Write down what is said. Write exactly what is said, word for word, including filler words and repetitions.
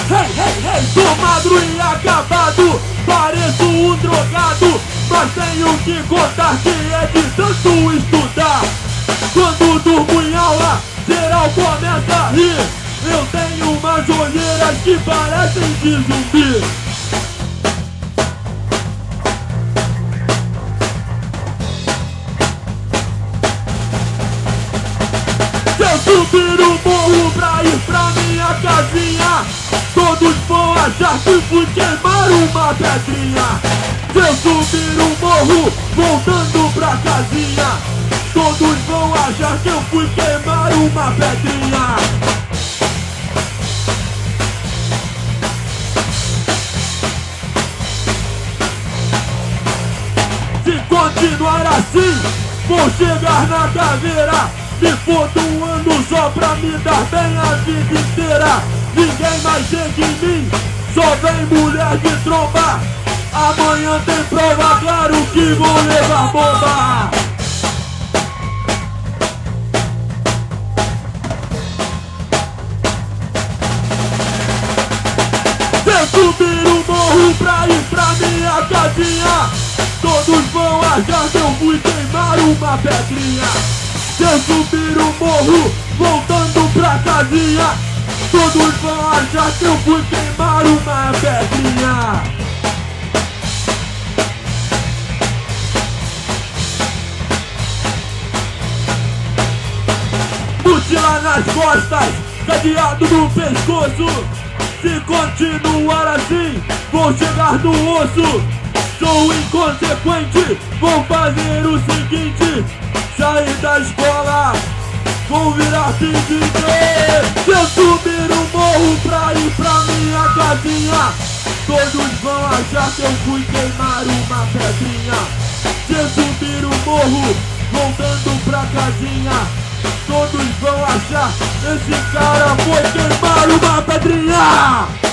Hey, hey, hey, sou magro e acabado, pareço um drogado, mas tenho que contar que é de tanto estudar. Quando durmo em aula, geral começa a rir. Eu tenho umas olheiras que parecem de zumbi. Se eu subir o morro pra ir pra minha casinha, todos vão achar que fui queimar uma pedrinha. Se eu subir o morro voltando pra casinha, todos vão achar que eu fui queimar uma pedrinha. Se continuar assim, vou chegar na caveira. Me foda um ano só pra me dar bem a vida inteira. Ninguém mais chega em mim, só vem mulher de tromba. Amanhã tem prova, claro que vou levar bomba. Se eu subir o morro pra ir pra minha casinha, todos vão achar que eu fui queimar uma pedrinha. Se eu subir o morro voltando pra casinha, todos vão achar que eu fui queimar uma pedrinha. Mochila nas costas, cadeado no pescoço. Se continuar assim, vou chegar no osso. Sou inconsequente, vou fazer o seguinte: sair da escola, vou virar pedinte. Se eu subir o morro pra ir pra minha casinha, todos vão achar que eu fui queimar uma pedrinha. Se eu subir o morro voltando pra casinha, todos vão achar esse cara foi queimar uma pedrinha.